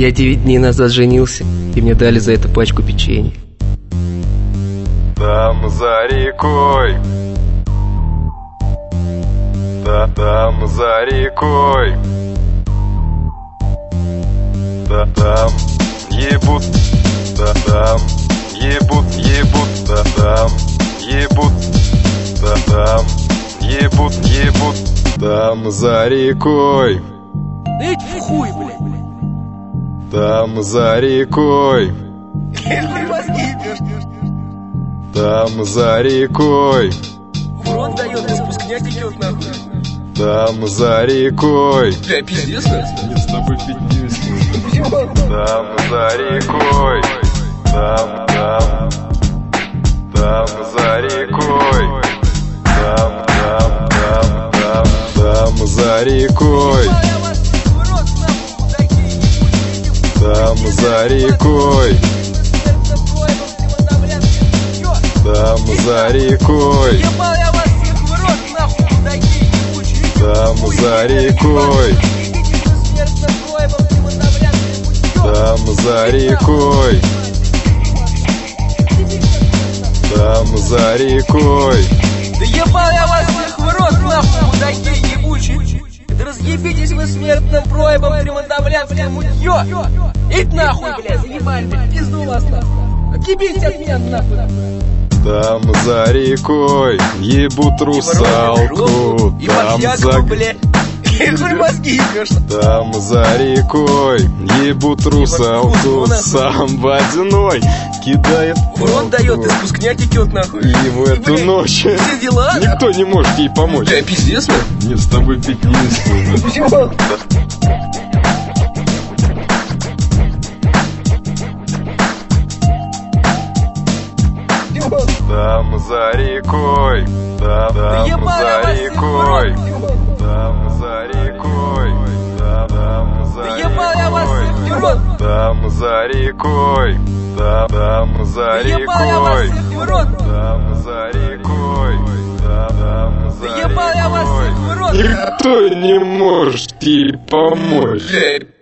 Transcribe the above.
Я 9 дней назад женился, и мне дали за это пачку печенья. Там за рекой, там за рекой, там ебут, там ебут, там ебут, там ебут, там за рекой. Да иди в хуй, блядь. Там за рекой, там за рекой, в рот дает, выпускняк идет нахуй. там за рекой, Бля, пиздец, не с тобой пить не весело. Там за рекой, там за рекой, там за рекой, там за рекой, там за рекой, там за рекой, там за рекой, там за рекой. Да ебал я вас всех в рот, нахуй, мудаки ебучие. Да разъебитесь вы смертным проебом, тремонтавлянское мутьё. Идь нахуй, блядь, заебали, блядь, пизду вас нахуй. Отъебитесь от меня нахуй. Там за рекой ебут русалку, там за... Там за рекой ебут русалку, сам водяной кидает в рот дает, испускняк текет нахуй. И в эту ночь никто не может ей помочь. Бля, пиздец, блядь. Нет, с тобой пить не весело. Там за рекой, там за рекой, там за рекой, там за рекой, там за рекой, там за рекой, там за рекой, там за рекой. Никто не может ей помочь.